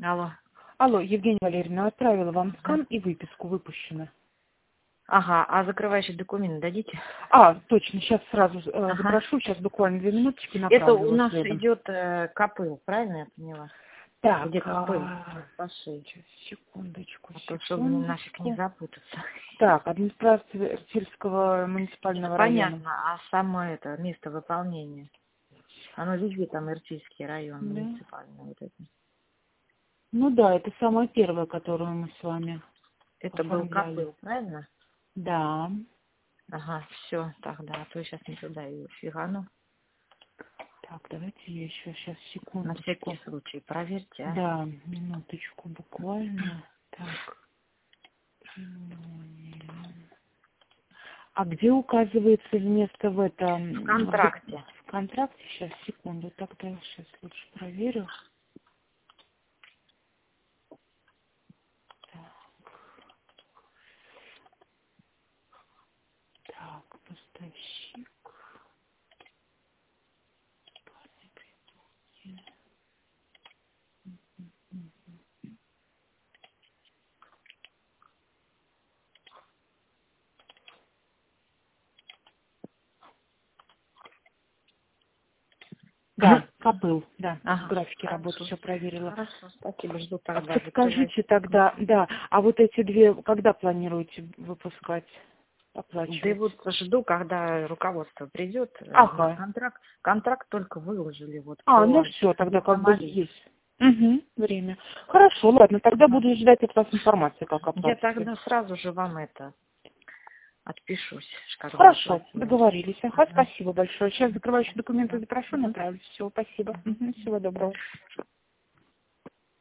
Алло. Алло, Евгения Валерьевна, отправила вам скан и выписку выпущена. Ага, а закрывающий документ дадите? А, точно, сейчас сразу Ага. запрошу, сейчас буквально 2 минуточки Это направлю у вас нас следом. идет Копыл, правильно я поняла? Так, Где Копыл? Пошли. сейчас, секундочку, А то, чтобы мне нафиг не секундочку. запутаться. Так, администрация сельского муниципального района. Понятно, а само это место выполнения? Оно везде там Иртильский район, Да. муниципальный вот это. Ну да, это самое первое, которое мы с вами Это был оформляли. Копыл, правильно? Да. Ага, все, тогда, а то сейчас не туда и фигану. Так, давайте я еще сейчас На всякий секундочку. случай проверьте, а. Да, минуточку буквально. Так. А где указывается место в этом? В контракте. В контракте? Сейчас, секунду. Тогда сейчас лучше проверю. Так, поставщик. Да, Копыл, да, в Ага, графике работы хорошо. все проверила. Хорошо, спасибо, жду А тогда. подскажите Закрывайте. тогда, да, а вот эти две, когда планируете выпускать, Да и оплачивать? вот жду, когда руководство придет на Ага. контракт. Контракт только выложили вот А, ну по все, тогда как бы Хамали. есть. Угу, время. Хорошо, ладно, тогда буду ждать от вас информации, как Я оплатите. тогда сразу же вам это отпишусь, когда Хорошо, оплатила. договорились. Ага, Мгм. спасибо большое. Сейчас закрывающие документы Да. запрошу, Мгм. направлю. Всего, спасибо. Мгм, всего доброго.